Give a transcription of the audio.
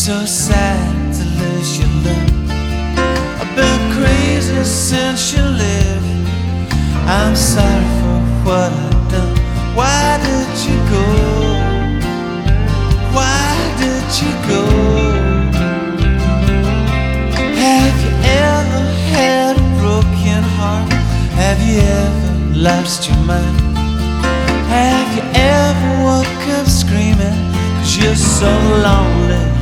so sad to lose your love. I've been crazy since you left. I'm sorry for what I've done. Why did you go? Why did you go? Have you ever had a broken heart? Have you ever lost your mind? Have you ever woke up screaming 'cause you're so lonely?